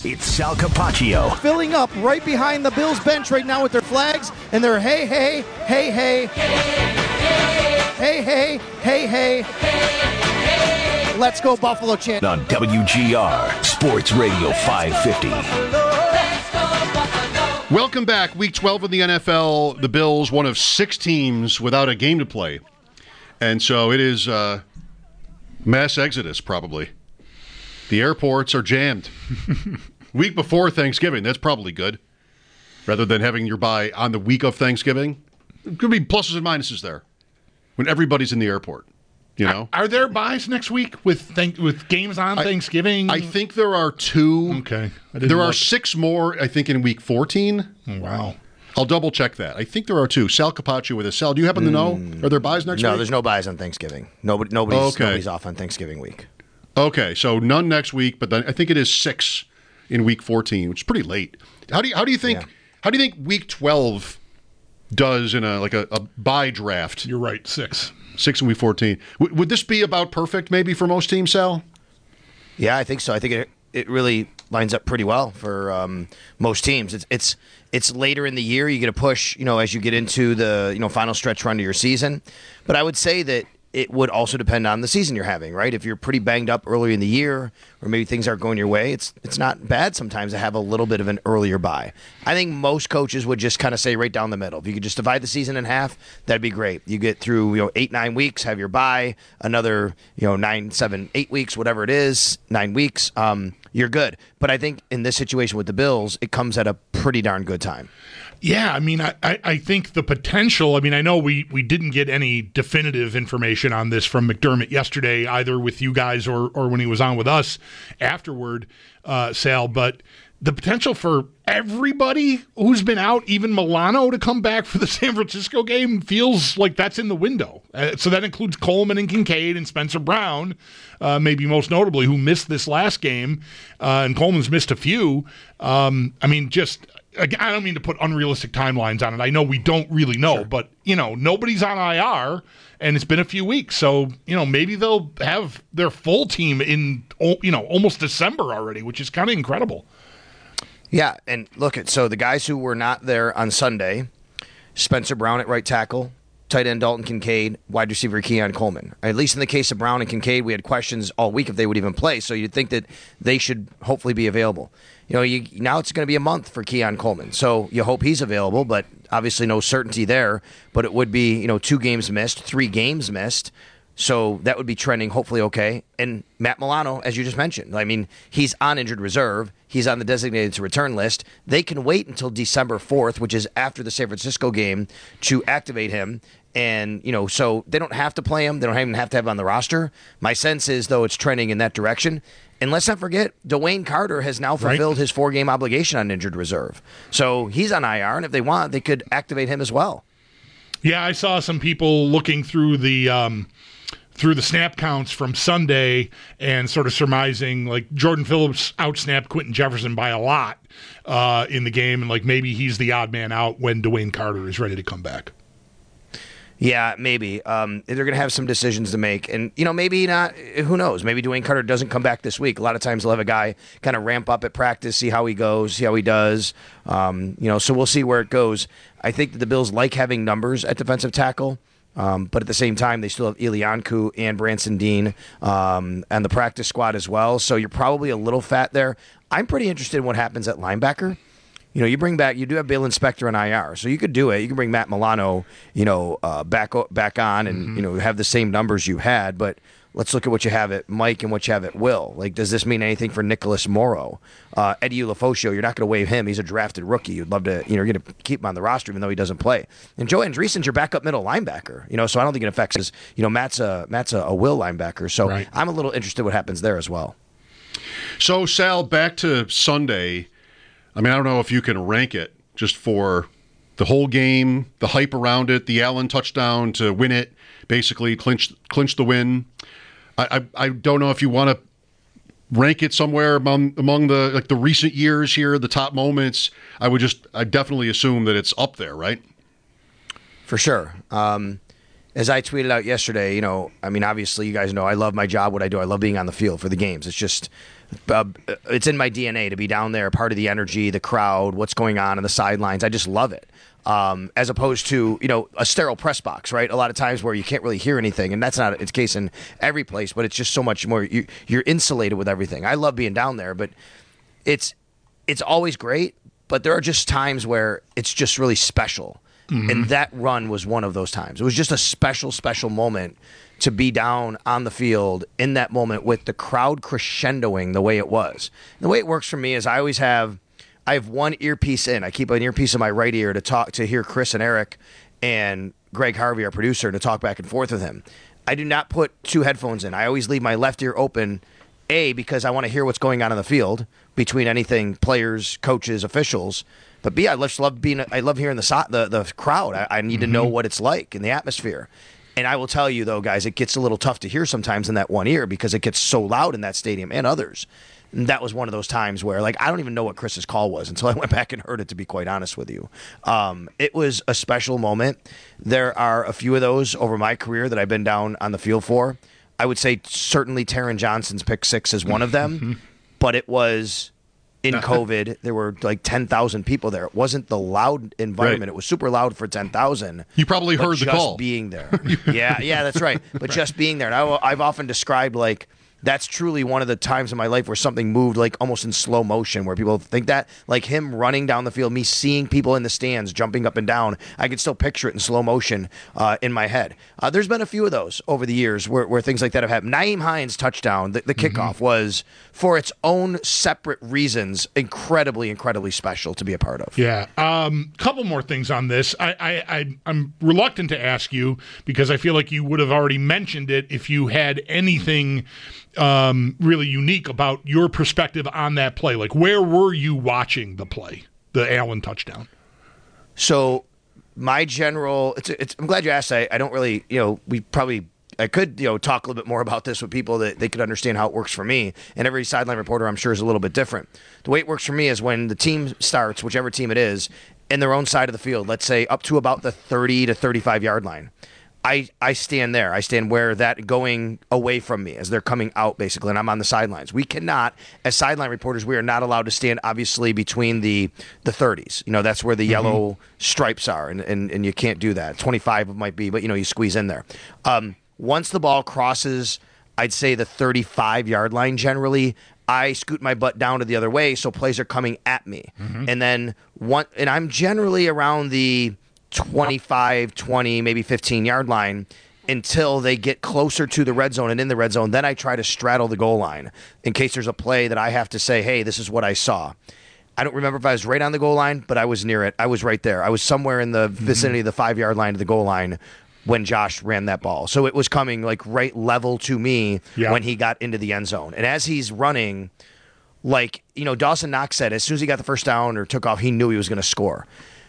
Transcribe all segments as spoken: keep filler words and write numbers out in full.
It's Sal Capaccio. Filling up right behind the Bills bench right now with their flags and their hey, hey, hey, hey, hey, hey, hey, hey, hey, let's go Buffalo chant. On W G R, Sports Radio five fifty. Welcome back. Week twelve of the N F L. The Bills, one of six teams without a game to play. And so it is uh, mass exodus, probably. The airports are jammed. Week before Thanksgiving, that's probably good. Rather than having your bye on the week of Thanksgiving. There could be pluses and minuses there. When everybody's in the airport, you know? Are, are there buys next week with thank, with games on I, Thanksgiving? I think there are two. Okay. There look. are six more, I think, in week fourteen. Oh, wow. I'll double check that. I think there are two. Sal Capaccio with us. Sal, do you happen to know? Are there buys next no, week? No, there's no buys on Thanksgiving. Nobody, nobody's, okay. nobody's off on Thanksgiving week. Okay, so none next week, but then I think it is six in week fourteen, which is pretty late. How do you how do you think yeah. how do you think week twelve does in a like a, a bye draft? You're right, six. Six in week fourteen. W- would this be about perfect maybe for most teams, Sal? Yeah, I think so. I think it it really lines up pretty well for um, most teams. It's it's it's later in the year. You get a push, you know, as you get into the you know final stretch run to your season. But I would say that it would also depend on the season you're having, right? If you're pretty banged up early in the year, or maybe things aren't going your way, it's it's not bad sometimes to have a little bit of an earlier bye. I think most coaches would just kind of say right down the middle. If you could just divide the season in half, that'd be great. You get through, you know, eight, nine weeks, have your bye, another, you know, nine, seven, eight weeks, whatever it is, nine weeks, um, you're good. But I think in this situation with the Bills, it comes at a pretty darn good time. Yeah, I mean, I, I think the potential, I mean, I know we, we didn't get any definitive information on this from McDermott yesterday, either with you guys or, or when he was on with us afterward, uh, Sal, but the potential for everybody who's been out, even Milano, to come back for the San Francisco game feels like that's in the window. Uh, so that includes Coleman and Kincaid and Spencer Brown, uh, maybe most notably, who missed this last game, uh, and Coleman's missed a few. Um, I mean, just... I don't mean to put unrealistic timelines on it. I know we don't really know, sure. But, you know, nobody's on I R, and it's been a few weeks. So, you know, maybe they'll have their full team in, you know, almost December already, which is kind of incredible. Yeah, and look, at so the guys who were not there on Sunday, Spencer Brown at right tackle, tight end Dalton Kincaid, wide receiver Keon Coleman. At least in the case of Brown and Kincaid, we had questions all week if they would even play, so you'd think that they should hopefully be available. You know, you, now it's going to be a month for Keon Coleman, so you hope he's available, but obviously no certainty there. But it would be, you know, two games missed, three games missed, so that would be trending hopefully okay. And Matt Milano, as you just mentioned, I mean, he's on injured reserve. He's on the designated to return list. They can wait until December fourth, which is after the San Francisco game, to activate him. And, you know, so they don't have to play him. They don't even have to have him on the roster. My sense is, though, it's trending in that direction. And let's not forget, Dwayne Carter has now fulfilled right. his four-game obligation on injured reserve. So he's on I R, and if they want, they could activate him as well. Yeah, I saw some people looking through the um, through the snap counts from Sunday and sort of surmising, like, Jordan Phillips outsnapped Quentin Jefferson by a lot uh, in the game, and, like, maybe he's the odd man out when Dwayne Carter is ready to come back. Yeah, maybe. Um, they're going to have some decisions to make. And, you know, maybe not. Who knows? Maybe Dwayne Carter doesn't come back this week. A lot of times they'll have a guy kind of ramp up at practice, see how he goes, see how he does. Um, you know, so we'll see where it goes. I think that the Bills like having numbers at defensive tackle. Um, but at the same time, they still have Ilianku and Branson Dean um, and the practice squad as well. So you're probably a little fat there. I'm pretty interested in what happens at linebacker. You know, you bring back, you do have Balen Spector on I R, so you could do it. You can bring Matt Milano, you know, uh, back back on and, mm-hmm. you know, have the same numbers you had. But let's look at what you have at Mike and what you have at Will. Like, does this mean anything for Nicholas Morrow? Uh, Eddie Ulofoshio, you're not going to waive him. He's a drafted rookie. You'd love to, you know, you're going to keep him on the roster even though he doesn't play. And Joe Andreessen's your backup middle linebacker, you know, so I don't think it affects his, you know, Matt's a, Matt's a, a Will linebacker. So right. I'm a little interested what happens there as well. So, Sal, back to Sunday. I mean, I don't know if you can rank it just for the whole game, the hype around it, the Allen touchdown to win it, basically clinch clinch the win. I I, I don't know if you want to rank it somewhere among among the like the recent years here, the top moments. I would just I definitely assume that it's up there, right? For sure. Um, as I tweeted out yesterday, you know, I mean, obviously, you guys know I love my job, what I do. I love being on the field for the games. It's just uh, it's in my D N A to be down there, part of the energy, the crowd, what's going on on the sidelines. I just love it. Um, as opposed to, you know, a sterile press box, right? A lot of times where you can't really hear anything, and that's not its case in every place, but it's just so much more. You, you're insulated with everything. I love being down there, but it's it's always great. But there are just times where it's just really special, mm-hmm. and that run was one of those times. It was just a special, special moment to be down on the field in that moment with the crowd crescendoing the way it was. And the way it works for me is I always have. I have one earpiece in. I keep an earpiece in my right ear to talk to hear Chris and Eric and Greg Harvey, our producer, to talk back and forth with him. I do not put two headphones in. I always leave my left ear open, A, because I want to hear what's going on in the field between anything players, coaches, officials. But B, I just love being. I love hearing the so- the, the crowd. I, I need mm-hmm. to know what it's like in the atmosphere. And I will tell you, though, guys, it gets a little tough to hear sometimes in that one ear because it gets so loud in that stadium and others. And that was one of those times where, like, I don't even know what Chris's call was until I went back and heard it, to be quite honest with you. Um, it was a special moment. There are a few of those over my career that I've been down on the field for. I would say certainly Taron Johnson's pick six is one of them, but it was in COVID. There were like ten thousand people there. It wasn't the loud environment. Right. It was super loud for ten thousand. You probably heard the call. Just being there. yeah, yeah, that's right. But right. just being there. And I, I've often described, like, that's truly one of the times in my life where something moved like almost in slow motion, where people think that, like him running down the field, me seeing people in the stands jumping up and down. I can still picture it in slow motion uh, in my head. Uh, there's been a few of those over the years where, where things like that have happened. Naeem Hines' touchdown, the, the kickoff, mm-hmm. was, for its own separate reasons, incredibly, incredibly special to be a part of. Yeah. Um, couple more things on this. I, I, I, I'm reluctant to ask you because I feel like you would have already mentioned it if you had anything Um, really unique about your perspective on that play. Like, where were you watching the play, the Allen touchdown? So, my general, it's, it's I'm glad you asked. I, I don't really, you know, we probably, I could, you know, talk a little bit more about this with people that they could understand how it works for me. And every sideline reporter, I'm sure, is a little bit different. The way it works for me is when the team starts, whichever team it is, in their own side of the field, let's say up to about the thirty to thirty-five yard line. I, I stand there. I stand where that going away from me as they're coming out, basically, and I'm on the sidelines. We cannot, as sideline reporters, we are not allowed to stand, obviously, between the the thirties. You know, that's where the mm-hmm. yellow stripes are, and, and, and you can't do that. twenty-five might be, but, you know, you squeeze in there. Um, once the ball crosses, I'd say the thirty-five yard line generally, I scoot my butt down to the other way so plays are coming at me. Mm-hmm. And then one, and I'm generally around the twenty-five, twenty, maybe fifteen yard line until they get closer to the red zone and in the red zone. Then I try to straddle the goal line in case there's a play that I have to say, hey, this is what I saw. I don't remember if I was right on the goal line, but I was near it. I was right there. I was somewhere in the vicinity of the five yard line to the goal line when Josh ran that ball. So it was coming like right level to me yeah. when he got into the end zone. And as he's running, like, you know, Dawson Knox said, as soon as he got the first down or took off, he knew he was going to score.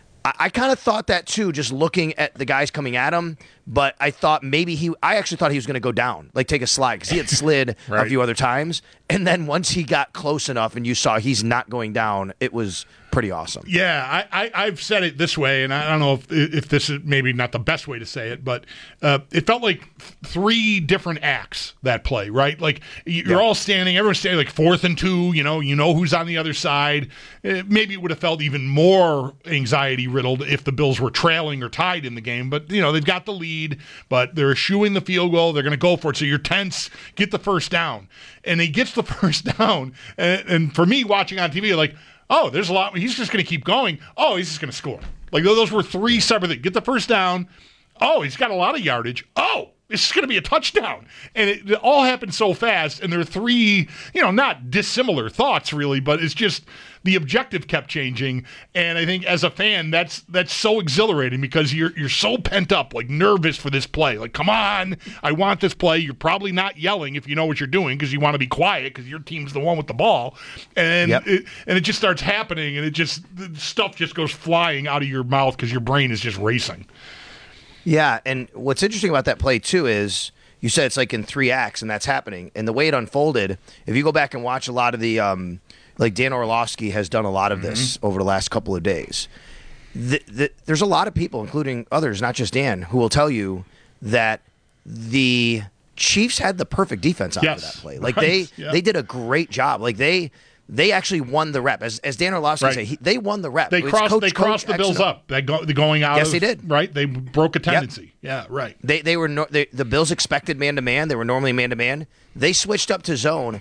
I kind of thought that too, just looking at the guys coming at him. But I thought maybe he, I actually thought he was going to go down, like take a slide, because he had slid right. a few other times. And then once he got close enough and you saw he's not going down, it was pretty awesome. Yeah, I, I, I've said it this way, and I don't know if, if this is maybe not the best way to say it, but uh, it felt like three different acts, that play, right? Like you're yeah. all standing, everyone's standing like fourth and two, you know, you know who's on the other side. Uh, maybe it would have felt even more anxiety-riddled if the Bills were trailing or tied in the game, but, you know, they've got the lead, but they're eschewing the field goal, they're going to go for it, so you're tense, get the first down. And he gets the first down, and, and for me, watching on T V, like, oh, there's a lot. He's just going to keep going. Oh, he's just going to score. Like, those were three separate things. Get the first down. Oh, he's got a lot of yardage. Oh, it's going to be a touchdown. And it, it all happened so fast, and there are three, you know, not dissimilar thoughts, really, but it's just the objective kept changing. And I think as a fan, that's that's so exhilarating because you're you're so pent up, like nervous for this play. Like, come on, I want this play. You're probably not yelling if you know what you're doing because you want to be quiet because your team's the one with the ball. And yep. it, and it just starts happening, and it just stuff just goes flying out of your mouth because your brain is just racing. Yeah, and what's interesting about that play, too, is you said it's like in three acts, and that's happening. And the way it unfolded, if you go back and watch a lot of the, um, like Dan Orlovsky has done a lot of this mm-hmm. over the last couple of days. The, the, there's a lot of people, including others, not just Dan, who will tell you that the Chiefs had the perfect defense after Yes. that play. Like Right. they Yeah. they did a great job. Like they they actually won the rep. As as Dan Orlovsky Right. said, he, they won the rep. They It's crossed. coach, they coach, crossed the X Bills and O. up. They go. They're going out. Yes, of, they did. Right. They broke a tendency. Yeah. Right. They they were no, they, the Bills expected man to man. They were normally man to man. They switched up to zone,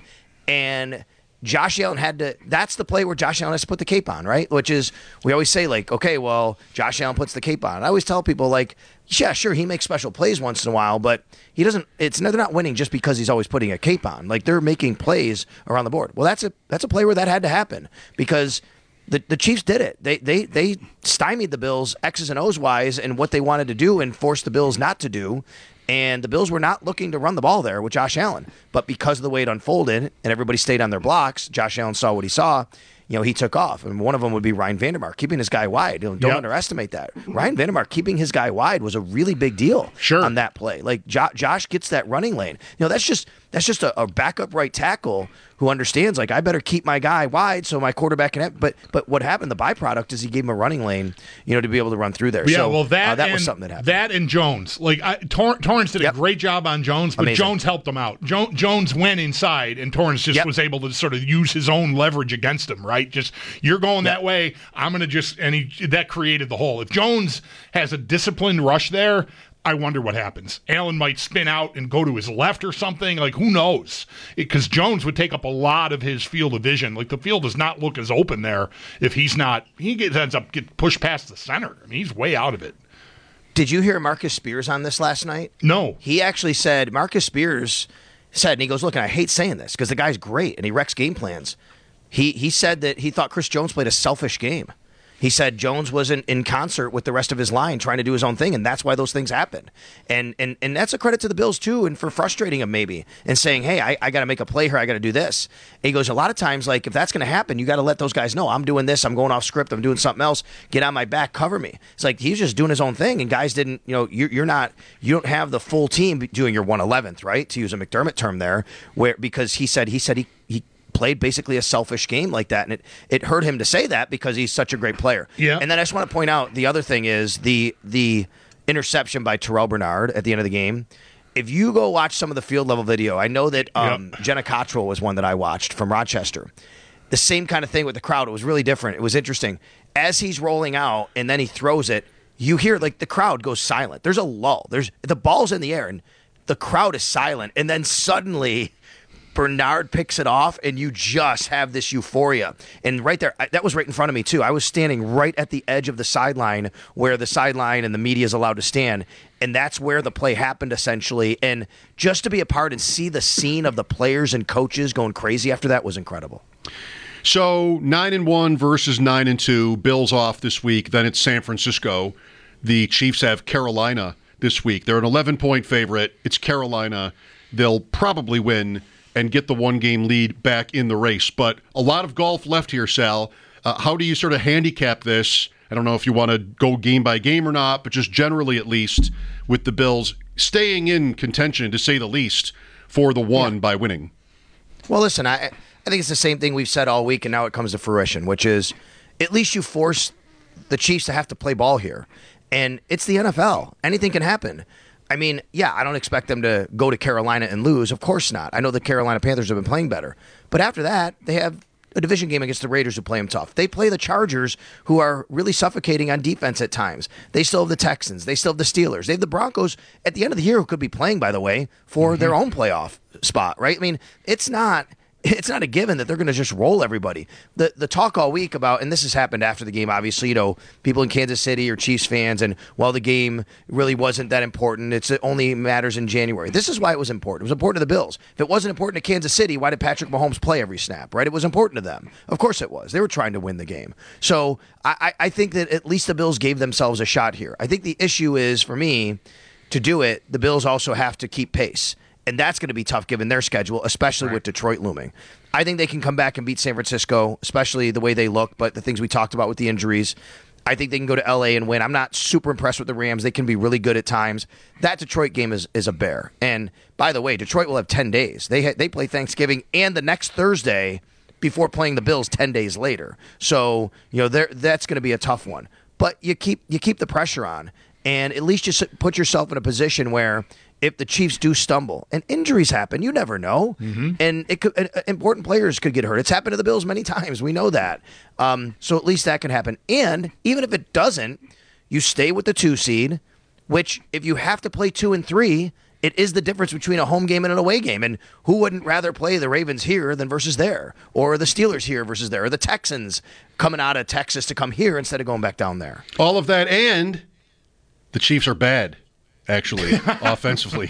and Josh Allen had to. That's the play where Josh Allen has to put the cape on, right? Which is we always say like, okay, well, Josh Allen puts the cape on. I always tell people like, yeah, sure, he makes special plays once in a while, but he doesn't. It's they're not winning just because he's always putting a cape on. Like they're making plays around the board. Well, that's a that's a play where that had to happen because. The, the Chiefs did it. They they they stymied the Bills X's and O's wise and what they wanted to do and forced the Bills not to do. And the Bills were not looking to run the ball there with Josh Allen. But because of the way it unfolded and everybody stayed on their blocks, Josh Allen saw what he saw. You know, he took off. And one of them would be Ryan Vandermark, keeping his guy wide. You know, don't Yep. underestimate that. Ryan Vandermark keeping his guy wide was a really big deal Sure. on that play. Like jo- Josh gets that running lane. You know, that's just that's just a, a backup right tackle who understands like I better keep my guy wide so my quarterback can have. But but what happened? The byproduct is he gave him a running lane, you know, to be able to run through there. Yeah, so, well, that uh, that and, was something that happened. That and Jones, like I, Tor- Torrance did Yep. a great job on Jones, but Amazing. Jones helped him out. Jo- Jones went inside, and Torrance just Yep. was able to sort of use his own leverage against him. Right, just you're going Yep. that way, I'm going to just and he that created the hole. If Jones has a disciplined rush there, I wonder what happens. Allen might spin out and go to his left or something. Like, who knows? Because Jones would take up a lot of his field of vision. Like, the field does not look as open there if he's not. He gets, ends up get pushed past the center. I mean, he's way out of it. Did you hear Marcus Spears on this last night? No. He actually said, Marcus Spears said, and he goes, look, and I hate saying this because the guy's great and he wrecks game plans. He he said that he thought Chris Jones played a selfish game. He said Jones wasn't in concert with the rest of his line trying to do his own thing, and that's why those things happen. And and and that's a credit to the Bills, too, and for frustrating him maybe and saying, hey, I, I got to make a play here. I got to do this. And he goes, a lot of times, like, if that's going to happen, you got to let those guys know, I'm doing this. I'm going off script. I'm doing something else. Get on my back. Cover me. It's like he's just doing his own thing, and guys didn't, you know, you're, you're not, you don't have the full team doing your one eleventh, right, to use a McDermott term there, where because he said, he said he, he played basically a selfish game like that, and it, it hurt him to say that because he's such a great player. Yeah. And then I just want to point out the other thing is the the interception by Terrell Bernard at the end of the game. If you go watch some of the field level video, I know that um, Yep. Jenna Cottrell was one that I watched from Rochester. The same kind of thing with the crowd. It was really different. It was interesting. As he's rolling out and then he throws it, you hear like the crowd goes silent. There's a lull. There's the ball's in the air and the crowd is silent, and then suddenly Bernard picks it off, and you just have this euphoria. And right there, I, that was right in front of me, too. I was standing right at the edge of the sideline where the sideline and the media is allowed to stand. And that's where the play happened, essentially. And just to be a part and see the scene of the players and coaches going crazy after that was incredible. So nine and one versus nine and two. Bills off this week. Then it's San Francisco. The Chiefs have Carolina this week. They're an eleven point favorite. It's Carolina. They'll probably win and get the one-game lead back in the race. But a lot of golf left here, Sal. Uh, how do you sort of handicap this? I don't know if you want to go game by game or not, but just generally at least with the Bills staying in contention, to say the least, for the one yeah. by winning. Well, listen, I I think it's the same thing we've said all week, and now it comes to fruition, which is at least you force the Chiefs to have to play ball here. And it's the N F L. Anything can happen. I mean, yeah, I don't expect them to go to Carolina and lose. Of course not. I know the Carolina Panthers have been playing better. But after that, they have a division game against the Raiders who play them tough. They play the Chargers, who are really suffocating on defense at times. They still have the Texans. They still have the Steelers. They have the Broncos at the end of the year who could be playing, by the way, for mm-hmm. their own playoff spot, right? I mean, it's not... It's not a given that they're going to just roll everybody. The the talk all week about, and this has happened after the game, obviously, you know, people in Kansas City are Chiefs fans, and while the game really wasn't that important, it's, it only matters in January. This is why it was important. It was important to the Bills. If it wasn't important to Kansas City, why did Patrick Mahomes play every snap, right? It was important to them. Of course it was. They were trying to win the game. So I, I think that at least the Bills gave themselves a shot here. I think the issue is, for me, to do it, the Bills also have to keep pace. And that's going to be tough given their schedule, especially right. with Detroit looming. I think they can come back and beat San Francisco, especially the way they look, but the things we talked about with the injuries. I think they can go to L A and win. I'm not super impressed with the Rams. They can be really good at times. That Detroit game is, is a bear. And by the way, Detroit will have ten days. They ha- they play Thanksgiving and the next Thursday before playing the Bills ten days later. So, you know, that's going to be a tough one. But you keep you keep the pressure on. And at least just put yourself in a position where if the Chiefs do stumble, and injuries happen, you never know, mm-hmm. and it could, uh, important players could get hurt. It's happened to the Bills many times. We know that. Um, so at least that can happen. And even if it doesn't, you stay with the two seed, which if you have to play two and three, it is the difference between a home game and an away game. And who wouldn't rather play the Ravens here than versus there, or the Steelers here versus there, or the Texans coming out of Texas to come here instead of going back down there? All of that, and the Chiefs are bad. Actually, offensively.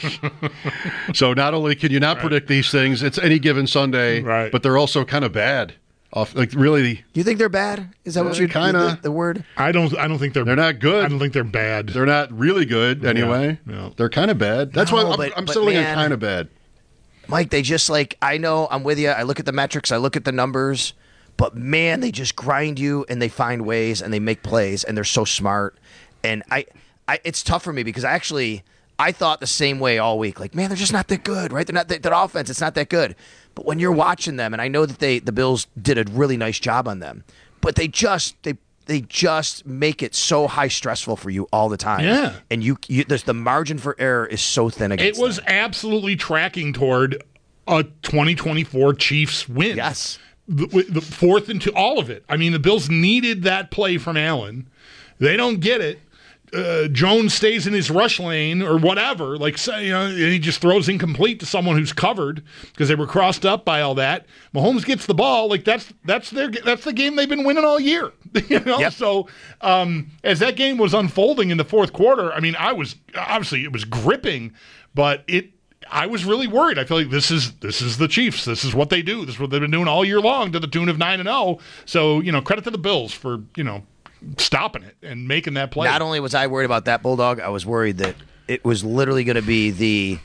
So not only can you not right. predict these things, it's any given Sunday, right. but they're also kind of bad. Off, like really. You think they're bad? Is that uh, what you kind of the, the word? I don't. I don't think they're. They're not good. I don't think they're bad. They're not really good anyway. Yeah, yeah. They're kind of bad. That's no, why I'm, but, I'm but settling man, on kind of bad. Mike, they just like I know I'm with you. I look at the metrics. I look at the numbers. But man, they just grind you and they find ways and they make plays and they're so smart. And I, I it's tough for me because I actually. I thought the same way all week. Like, man, they're just not that good, right? They're not that, that offense. It's not that good. But when you're watching them, and I know that they the Bills did a really nice job on them, but they just they they just make it so high stressful for you all the time. Yeah, and you, you there's the margin for error is so thin against. It was them. absolutely tracking toward a twenty twenty-four Chiefs win. Yes, the, the fourth and two, all of it. I mean, the Bills needed that play from Allen. They don't get it. Uh, Jones stays in his rush lane or whatever, like say, you know, and he just throws incomplete to someone who's covered because they were crossed up by all that. Mahomes gets the ball, like that's that's their that's the game they've been winning all year, you know. Yep. So um, as that game was unfolding in the fourth quarter, I mean, I was obviously it was gripping, but it. I was really worried. I feel like this is this is the Chiefs. This is what they do. This is what they've been doing all year long to the tune of nine and zero. So you know, credit to the Bills for you know. stopping it and making that play. Not only was I worried about that, Bulldog, I was worried that it was literally going to be the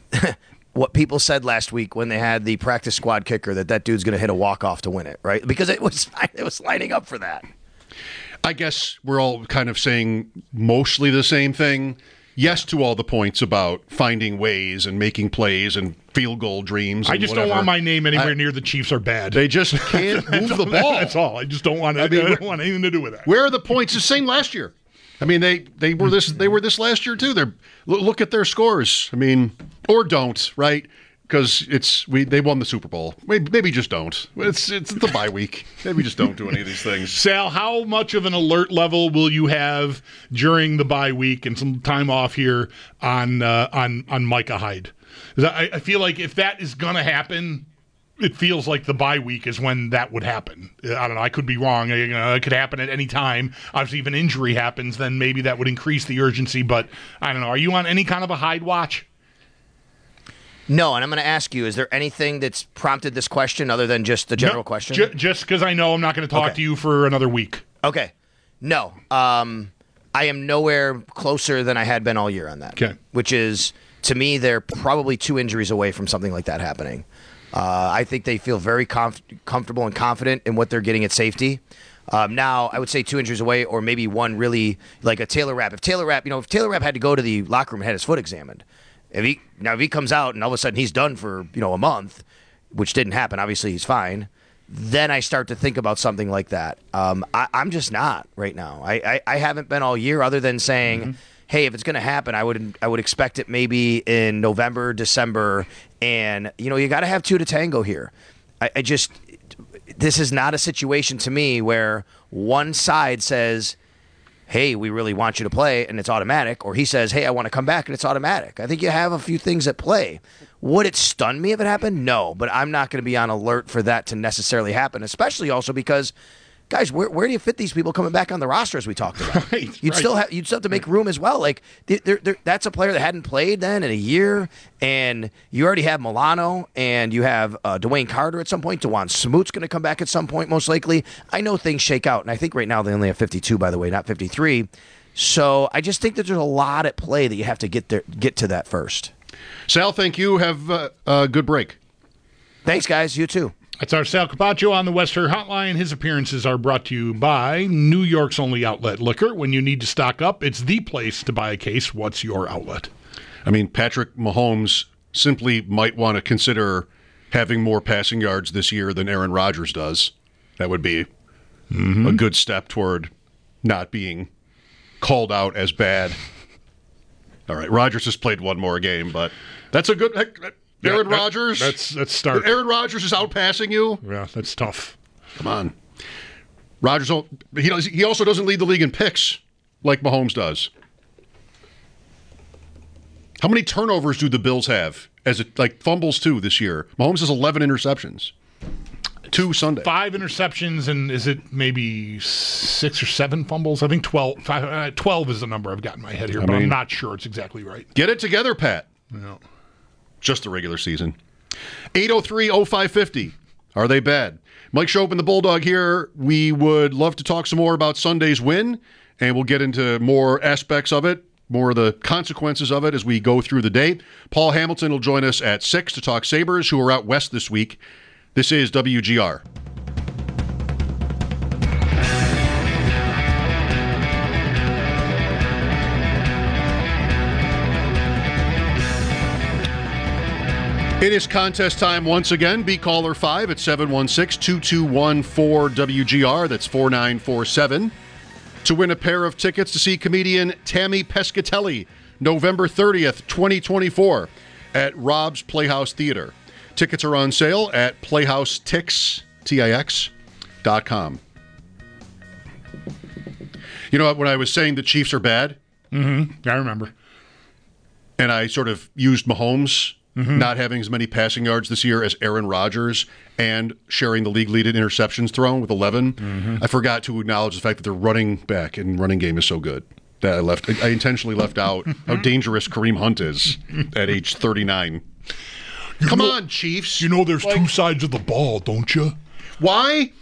what people said last week when they had the practice squad kicker, that that dude's going to hit a walk-off to win it, right? Because it was it was lining up for that. I guess we're all kind of saying mostly the same thing. Yes to all the points about finding ways and making plays and field goal dreams. I just whatever. don't want my name anywhere I, near the Chiefs are bad. They just can't move the ball. That's all. I just don't want. I, mean, I don't want anything to do with that. Where are the points? The same last year. I mean, they, they were this they were this last year too. They're look at their scores. I mean, or don't, right? Because it's we they won the Super Bowl. Maybe, maybe just don't. It's it's the bye week. Maybe just don't do any of these things. Sal, how much of an alert level will you have during the bye week and some time off here on uh, on on Micah Hyde? I, I feel like if that is going to happen, it feels like the bye week is when that would happen. I don't know. I could be wrong. You know, it could happen at any time. Obviously, if an injury happens, then maybe that would increase the urgency. But I don't know. Are you on any kind of a Hyde watch? No, and I'm going to ask you, is there anything that's prompted this question other than just the general no, question? Ju- just because I know I'm not going to talk okay. to you for another week. Okay. No. Um, I am nowhere closer than I had been all year on that. Okay. Which is, to me, they're probably two injuries away from something like that happening. Uh, I think they feel very comf- comfortable and confident in what they're getting at safety. Um, now, I would say two injuries away, or maybe one really, like a Taylor Rapp. If Taylor Rapp, you know, if Taylor Rapp had to go to the locker room and had his foot examined, If he now if he comes out and all of a sudden he's done for you know a month, which didn't happen, obviously he's fine. Then I start to think about something like that. Um, I, I'm just not right now. I, I, I haven't been all year, other than saying, mm-hmm. hey, if it's going to happen, I would I would expect it maybe in November, December, and you know you got to have two to tango here. I, I just this is not a situation to me where one side says, hey, we really want you to play, and it's automatic, or he says, hey, I want to come back, and it's automatic. I think you have a few things at play. Would it stun me if it happened? No, but I'm not going to be on alert for that to necessarily happen, especially also because, guys, where where do you fit these people coming back on the roster as we talked about? Right, you'd right. still have you'd still have to make room as well. Like they're, they're, that's a player that hadn't played then in a year, and you already have Milano, and you have uh, Dwayne Carter at some point. DeJuan Smoot's going to come back at some point, most likely. I know things shake out, and I think right now they only have fifty-two, by the way, not fifty-three. So I just think that there's a lot at play that you have to get there, get to that first. Sal, thank you. Have uh, a good break. Thanks, guys. You too. That's our Sal Capaccio on the Wester Hotline. His appearances are brought to you by New York's only outlet liquor. When you need to stock up, it's the place to buy a case. What's your outlet? I mean, Patrick Mahomes simply might want to consider having more passing yards this year than Aaron Rodgers does. That would be mm-hmm. a good step toward not being called out as bad. All right, Rodgers has played one more game, but that's a good. Aaron Yeah, that- Rodgers. That's that's start. Aaron Rodgers is outpassing you. Yeah, that's tough. Come on, Rodgers. Don't, he does, he also doesn't lead the league in picks like Mahomes does. How many turnovers do the Bills have as it like fumbles too this year? Mahomes has eleven interceptions. Two Sunday. Five interceptions, and is it maybe six or seven fumbles? I think twelve. Five, uh, twelve is the number I've got in my head here, I but mean- I'm not sure it's exactly right. Get it together, Pat. No. Just the regular season. eight oh three oh five fifty. Are they bad? Mike Schopp and the Bulldog here. We would love to talk some more about Sunday's win, and we'll get into more aspects of it, more of the consequences of it as we go through the day. Paul Hamilton will join us at six to talk Sabres, who are out west this week. This is W G R. It is contest time once again. Be caller five at seven one six, two two one, four W G R. That's four nine four seven. To win a pair of tickets to see comedian Tammy Pescatelli November thirtieth, twenty twenty-four at Rob's Playhouse Theater. Tickets are on sale at playhousetix, T I X, dot com. You know what? When I was saying the Chiefs are bad, Mm-hmm. I remember. and I sort of used Mahomes Mm-hmm. not having as many passing yards this year as Aaron Rodgers and sharing the league lead in interceptions thrown with eleven, Mm-hmm. I forgot to acknowledge the fact that their running back and running game is so good that I left. I intentionally left out how dangerous Kareem Hunt is at age thirty-nine. Come know- on, Chiefs. You know there's Like- two sides of the ball, don't you? Why?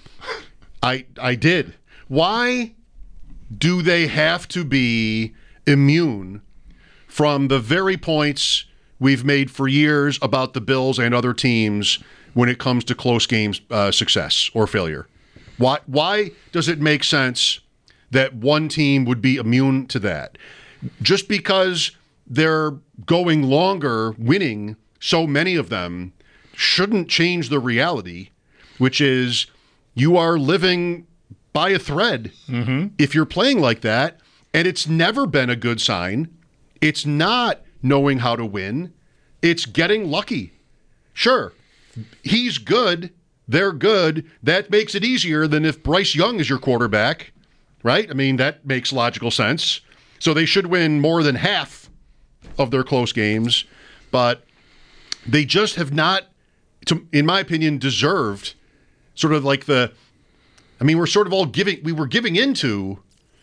I I did. Why do they have to be immune from the very points we've made for years about the Bills and other teams when it comes to close games uh, success or failure? Why why does it make sense that one team would be immune to that? Just because they're going longer, winning so many of them, shouldn't change the reality, which is you are living by a thread if you're playing like that, and it's never been a good sign. It's not knowing how to win. It's getting lucky. Sure, he's good. They're good. That makes it easier than if Bryce Young is your quarterback, right? I mean, that makes logical sense. So they should win more than half of their close games, but they just have not, to, in my opinion, deserved sort of like the, I mean, we're sort of all giving, we were giving into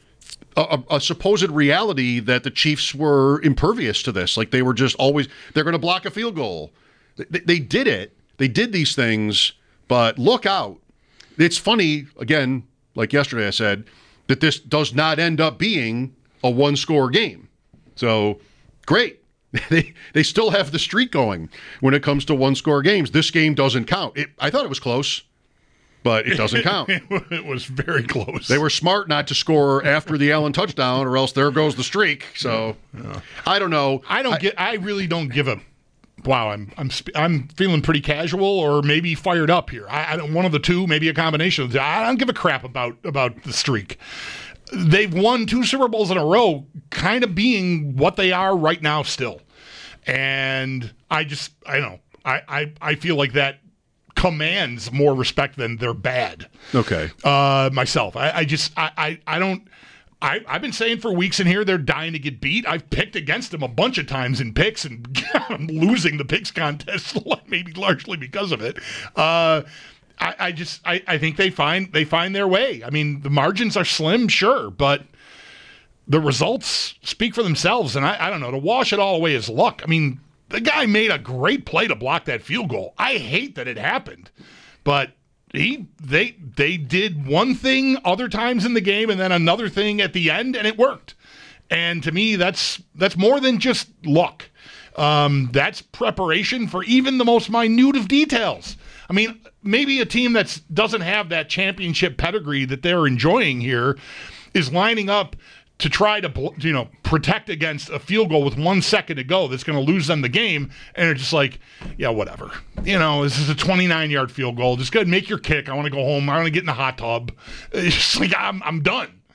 a, a, a supposed reality that the Chiefs were impervious to this. Like they were just always, they're going to block a field goal. They, they did it. They did these things, but look out. It's funny, again, like yesterday I said, that this does not end up being a one-score game. So, great. They they still have the streak going when it comes to one-score games. This game doesn't count. It, I thought it was close, but it doesn't count. It was very close. They were smart not to score after the Allen touchdown, or else there goes the streak. So, Yeah. I don't know. I don't get. I really don't give a. Wow, I'm I'm sp- I'm feeling pretty casual, or maybe fired up here. I, I don't, one of the two, maybe a combination of the two. I don't give a crap about about the streak. They've won two Super Bowls in a row, kind of being what they are right now still. And I just, I don't know, I, I, I feel like that commands more respect than they're bad. Okay. Uh, myself, I, I just, I, I, I don't, I, I've been saying for weeks in here they're dying to get beat. I've picked against them a bunch of times in picks, and I'm losing the picks contest, maybe largely because of it. Uh, I, I just, I, I think they find they find their way. I mean, the margins are slim, sure, but the results speak for themselves. And I, I don't know, to wash it all away is luck. I mean, the guy made a great play to block that field goal. I hate that it happened, but he they they did one thing other times in the game and then another thing at the end, and it worked. And to me, that's that's more than just luck. Um, that's preparation for even the most minute of details. I mean, maybe a team that doesn't have that championship pedigree that they're enjoying here is lining up to try to, you know, protect against a field goal with one second to go that's going to lose them the game, and they're just like, yeah, whatever. You know, this is a twenty-nine-yard field goal. Just go ahead and make your kick. I want to go home. I want to get in the hot tub. It's just like, I'm, I'm done.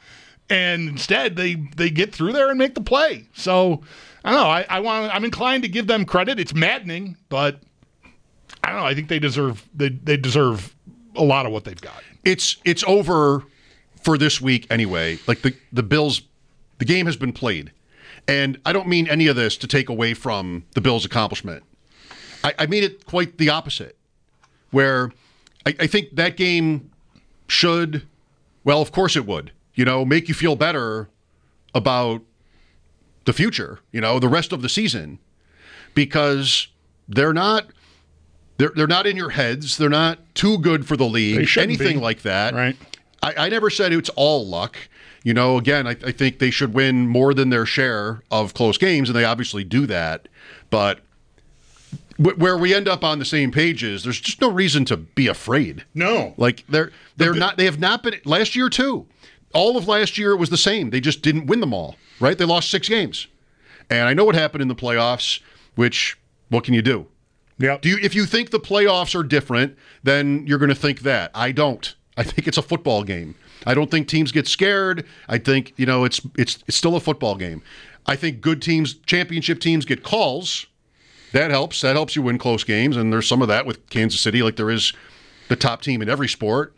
And instead, they they get through there and make the play. So I don't know. I, I want. I'm inclined to give them credit. It's maddening, but I don't know. I think they deserve they they deserve a lot of what they've got. It's it's over for this week anyway. Like the the Bills, the game has been played, and I don't mean any of this to take away from the Bills' accomplishment. I, I mean it quite the opposite, where I, I think that game should, well, of course it would. You know, make you feel better about the future, you know, the rest of the season, because they're not they're they're not in your heads. They're not too good for the league, anything be. like that. Right. I, I never said it's all luck. You know, again, I, I think they should win more than their share of close games, and they obviously do that. But w- where we end up on the same page is there's just no reason to be afraid. No. Like they're they're The, not they have not been last year too. All of last year it was the same. They just didn't win them all, right? They lost six games. And I know what happened in the playoffs, which what can you do? Yeah. Do you if you think the playoffs are different, then you're going to think that. I don't. I think it's a football game. I don't think teams get scared. I think, you know, it's it's it's still a football game. I think good teams, championship teams get calls. That helps. That helps you win close games, and there's some of that with Kansas City, like there is the top team in every sport.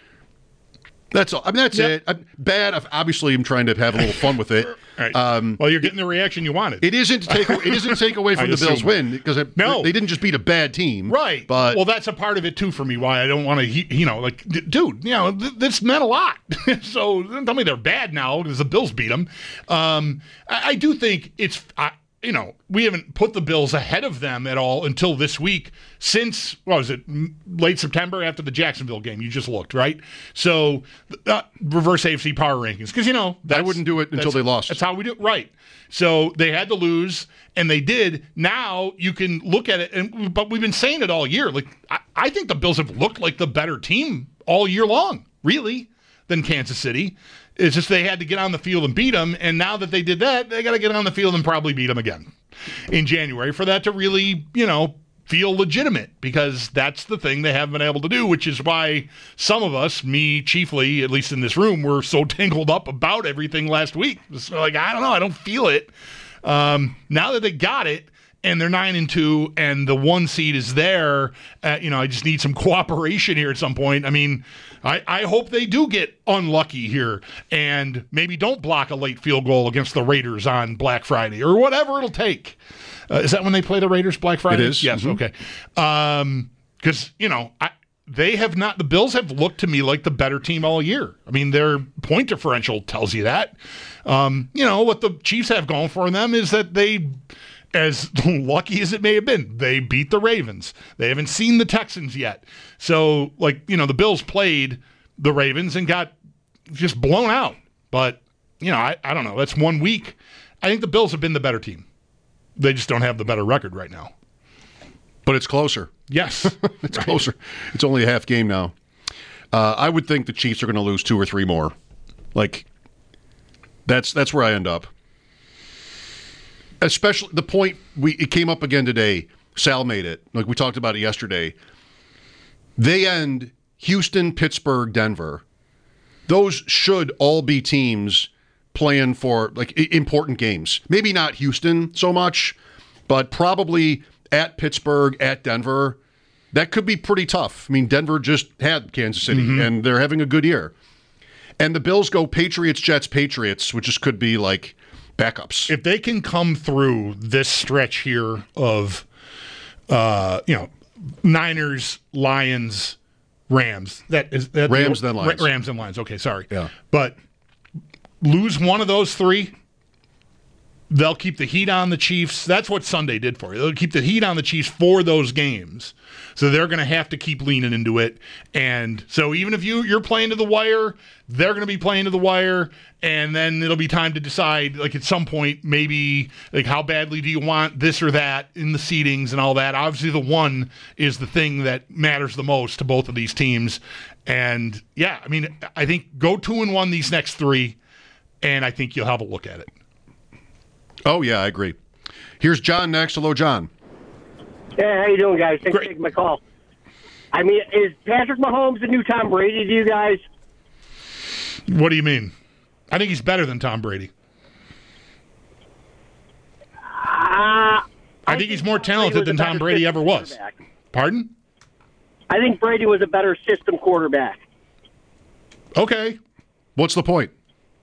That's all. I mean, that's Yep. it. I'm bad. Obviously, I'm trying to have a little fun with it. Right. Um, well, you're getting the reaction you wanted. it isn't to take. It isn't to take away I from the Bills' assume. win because it, No. they didn't just beat a bad team, Right. But well, that's a part of it too for me. Why I don't want to, you know, like, d- dude, you know, th- this meant a lot. So don't tell me they're bad now because the Bills beat them. Um, I, I do think it's, I, you know, we haven't put the Bills ahead of them at all until this week. Since what was it, m- late September after the Jacksonville game? You just looked, right? So uh, reverse A F C power rankings because you know I wouldn't do it until that's- they lost. That's how we do it, right? So they had to lose, and they did. Now you can look at it, and but we've been saying it all year. Like I, I think the Bills have looked like the better team all year long, really, than Kansas City. It's just they had to get on the field and beat them, and now that they did that, they got to get on the field and probably beat them again in January for that to really, you know, feel legitimate, because that's the thing they haven't been able to do, which is why some of us, me chiefly, at least in this room, were so tangled up about everything last week. It's like, I don't know, I don't feel it. Um, now that they got it, and they're nine and two, and the one seed is there. Uh, you know, I just need some cooperation here at some point. I mean, I, I hope they do get unlucky here and maybe don't block a late field goal against the Raiders on Black Friday or whatever it'll take. Uh, is that when they play the Raiders, Black Friday? It is. Yes. Mm-hmm. Okay. Um, because you know, I, they have not. The Bills have looked to me like the better team all year. I mean, their point differential tells you that. Um, you know what the Chiefs have going for them is that they. As lucky as it may have been, they beat the Ravens. They haven't seen the Texans yet. So, like, you know, the Bills played the Ravens and got just blown out. But, you know, I, I don't know. That's one week. I think the Bills have been the better team. They just don't have the better record right now. but it's closer. Yes. It's closer. It's only a half game now. Uh, I would think the Chiefs are going to lose two or three more. Like, that's that's where I end up. Especially the point we it came up again today. Sal made it. Like we talked about it yesterday. They end Houston, Pittsburgh, Denver. Those should all be teams playing for like I- important games. Maybe not Houston so much, but probably at Pittsburgh, at Denver. That could be pretty tough. I mean, Denver just had Kansas City, mm-hmm. and they're having a good year. And the Bills go Patriots, Jets, Patriots, which just could be like backups. If they can come through this stretch here of, uh, you know, Niners, Lions, Rams. That is that Rams the, then Lions. Rams and Lions. Okay, sorry. Yeah. But lose one of those three, they'll keep the heat on the Chiefs. That's what Sunday did for you. They'll keep the heat on the Chiefs for those games. So they're going to have to keep leaning into it. And so even if you, you're playing to the wire, they're going to be playing to the wire. And then it'll be time to decide, like at some point, maybe like how badly do you want this or that in the seedings and all that. Obviously, the one is the thing that matters the most to both of these teams. And yeah, I mean, I think go two and one these next three, and I think you'll have a look at it. Oh, yeah, I agree. Here's John next. Hello, John. Hey, how you doing, guys? Thanks Great. for taking my call. I mean, is Patrick Mahomes the new Tom Brady to you guys? What do you mean? I think he's better than Tom Brady. Uh, I think he's more talented than Tom Brady ever was. Pardon? I think Brady was a better system quarterback. Okay. What's the point?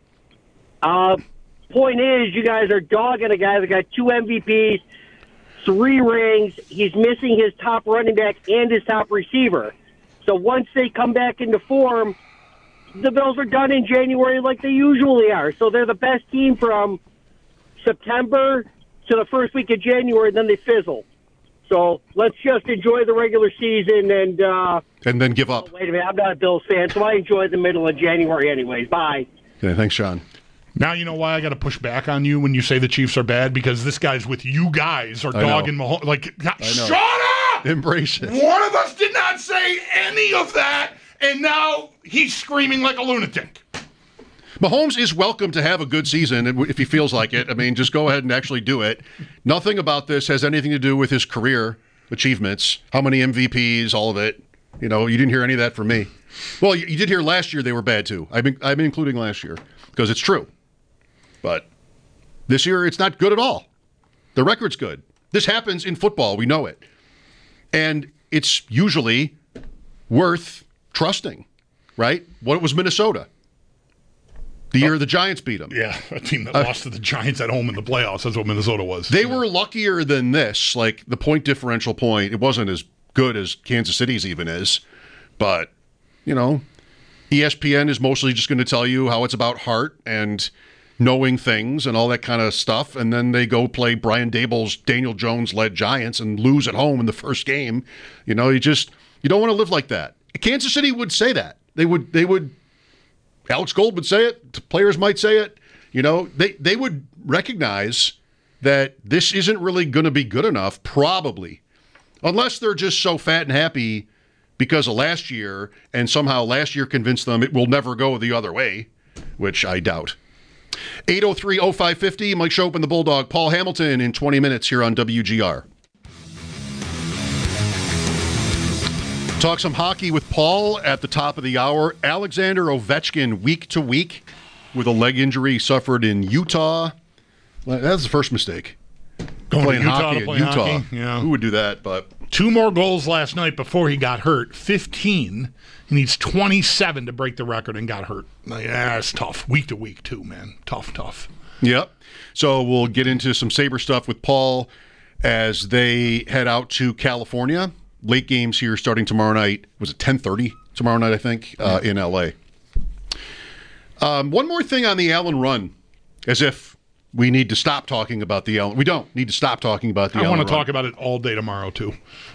Uh, point is, you guys are dogging a guy that got two M V Ps, three rings. He's missing his top running back and his top receiver. So once they come back into form, the Bills are done in January like they usually are. So they're the best team from September to the first week of January, and then they fizzle. So let's just enjoy the regular season and uh, and then give up. Oh, wait a minute, I'm not a Bills fan, so I enjoy the middle of January anyways. Bye. Okay, thanks, Sean. Now you know why I got to push back on you when you say the Chiefs are bad, because this guy's with you guys are I know. dogging Mahomes. Like, shut up! Embrace it. One of us did not say any of that, and now he's screaming like a lunatic. Mahomes is welcome to have a good season if he feels like it. I mean, just go ahead and actually do it. Nothing about this has anything to do with his career achievements, how many M V Ps, all of it. You know, you didn't hear any of that from me. Well, you, you did hear last year they were bad too. I've been, I've been including last year because it's true. But this year it's not good at all. The record's good. This happens in football. We know it. And it's usually worth trusting, right? What was Minnesota? The year the Giants beat them. Yeah, a team that uh, lost to the Giants at home in the playoffs. That's what Minnesota was. They yeah. were luckier than this. Like, the point differential point, it wasn't as good as Kansas City's even is. But, you know, E S P N is mostly just going to tell you how it's about heart and knowing things and all that kind of stuff. And then they go play Brian Daboll's Daniel Jones-led Giants and lose at home in the first game. You know, you just, you don't want to live like that. Kansas City would say that. They would, they would, Alex Gold would say it. Players might say it. You know, they, they would recognize that this isn't really going to be good enough, probably, unless they're just so fat and happy because of last year, and somehow last year convinced them it will never go the other way, which I doubt. eight oh three oh five five oh, Mike Schopp and the Bulldog, Paul Hamilton in twenty minutes here on W G R. Talk some hockey with Paul at the top of the hour. Alexander Ovechkin, week to week, with a leg injury he suffered in Utah. Well, that's the first mistake. Going Playing to Utah hockey to play in Utah. Hockey, yeah. Who would do that? But two more goals last night before he got hurt. fifteen. He needs twenty-seven to break the record and got hurt. Yeah, it's tough. Week to week, too, man. Tough, tough. Yep. So we'll get into some Sabre stuff with Paul as they head out to California. Late games here starting tomorrow night. Was it ten thirty tomorrow night, I think, uh, in L A. Um, one more thing on the Allen run, as if we need to stop talking about the Allen. We don't need to stop talking about the I Allen run. I want to talk about it all day tomorrow, too.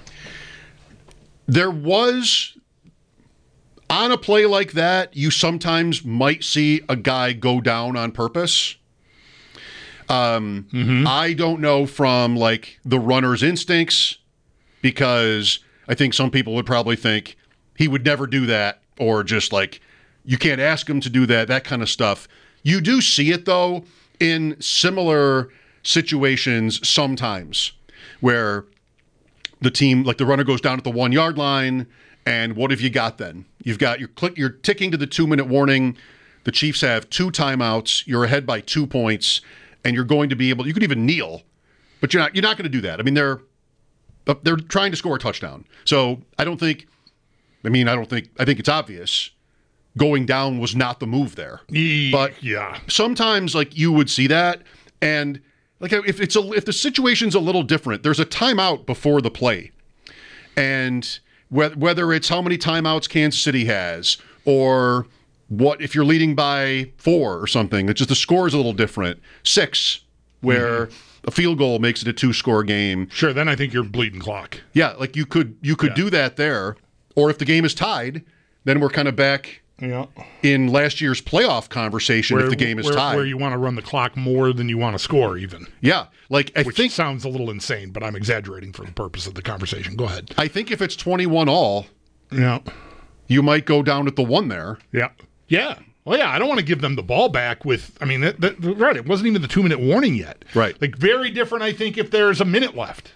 There was, on a play like that, you sometimes might see a guy go down on purpose. Um, mm-hmm. I don't know from, like, the runner's instincts, because I think some people would probably think he would never do that, or just like, you can't ask him to do that, that kind of stuff. You do see it, though, in similar situations sometimes, where the team, like the runner goes down at the one-yard line, and what have you got then? You've got, you're, click, you're ticking to the two-minute warning. The Chiefs have two timeouts. You're ahead by two points, and you're going to be able, you could even kneel, but you're not, you're not going to do that. I mean, they're, But they're trying to score a touchdown. So I don't think, I mean, I don't think, I think it's obvious going down was not the move there. But yeah, sometimes like you would see that. And like if it's a, if the situation's a little different, there's a timeout before the play. And whether, whether it's how many timeouts Kansas City has, or what, if you're leading by four or something, it's just the score is a little different. Six, where mm-hmm. a field goal makes it a two-score game. Sure, then I think you're bleeding clock. Yeah, like you could you could yeah. do that there. Or if the game is tied, then we're kind of back yeah. in last year's playoff conversation where, if the game is where, tied. Where you want to run the clock more than you want to score even. Yeah, like I Which think sounds a little insane, but I'm exaggerating for the purpose of the conversation. Go ahead. I think if it's twenty-one all, yeah, you might go down at the one there. Yeah. Yeah. Well, yeah, I don't want to give them the ball back with, I mean, that, that, right, it wasn't even the two-minute warning yet. Right. Like, very different, I think, if there's a minute left.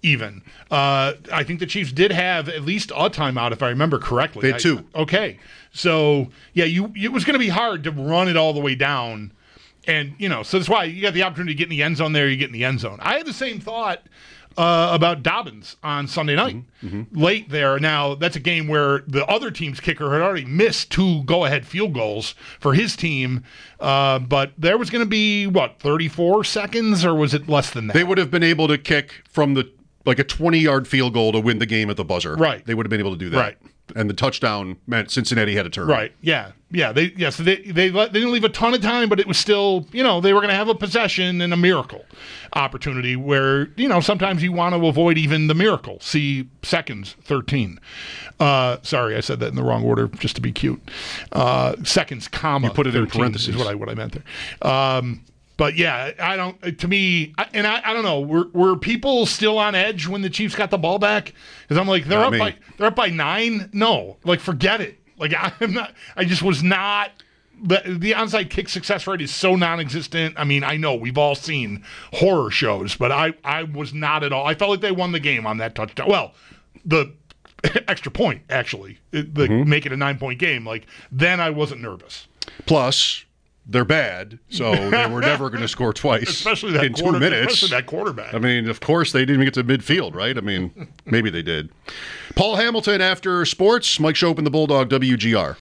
even. Uh, I think the Chiefs did have at least a timeout, if I remember correctly. They had two. I, okay. So, yeah, you it was going to be hard to run it all the way down. And, you know, so that's why you got the opportunity to get in the end zone there, you get in the end zone. I had the same thought uh, about Dobbins on Sunday night, mm-hmm. Mm-hmm. late there. Now, that's a game where the other team's kicker had already missed two go-ahead field goals for his team. Uh, but there was going to be, what, thirty-four seconds, or was it less than that? They would have been able to kick from the like a twenty-yard field goal to win the game at the buzzer. Right. They would have been able to do that. Right. And the touchdown meant Cincinnati had a turn. Right. Yeah. Yeah. They yeah. So they they let, they didn't leave a ton of time, but it was still, you know, they were going to have a possession and a miracle opportunity where, you know, sometimes you want to avoid even the miracle. See seconds thirteen. Uh, sorry, I said that in the wrong order just to be cute. Uh, seconds, comma. You put it in parentheses. Is what I what I meant there. Um, But yeah, I don't. To me, I, and I, I don't know. Were were people still on edge when the Chiefs got the ball back? Because I'm like, they're Not up me. by they're up by nine. No, like forget it. Like I'm not. I just was not. The the onside kick success rate is so non-existent. I mean, I know we've all seen horror shows, but I I was not at all. I felt like they won the game on that touchdown. Well, the extra point actually, the Mm-hmm. make it a nine point game. Like then I wasn't nervous. Plus, they're bad, so they were never going to score twice Especially that in quarter, two minutes. Especially that quarterback. I mean, of course, they didn't even get to midfield, right? I mean, maybe they did. Paul Hamilton after sports. Mike Schopp and the Bulldog, W G R.